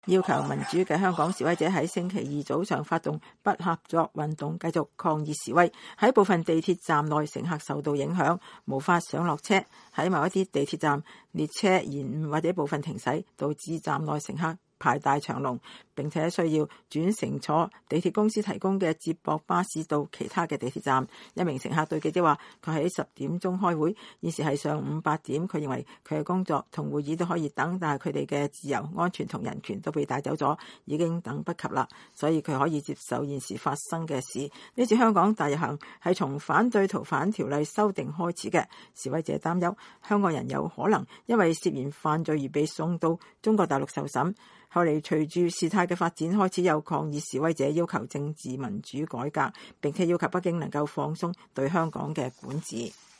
要求民主嘅香港示威者喺星期二早上發動不合作運動，繼續抗議示威。喺部分地鐵站內，乘客受到影響，無法上落車。喺某一啲地鐵站，列車延誤或者部分停駛，導致站內乘客排大長龍，並且需要轉乘坐地鐵公司提供嘅接駁巴士到其他嘅地鐵站。一名乘客對記者話：佢喺10點鐘開會，現時係上午8點。佢認為佢嘅工作同會議都可以等，但係佢哋嘅自由、安全同人權都被帶走咗，已經等不及啦。所以佢可以接受現時發生嘅事。呢次香港大遊行係從反對逃犯條例修訂開始嘅，示威者擔憂香港人有可能因為涉嫌犯罪而被送到中國大陸受審。後嚟隨住事態嘅發展，開始有抗議示威者要求政治民主改革，並且要求北京能夠放鬆對香港嘅管治。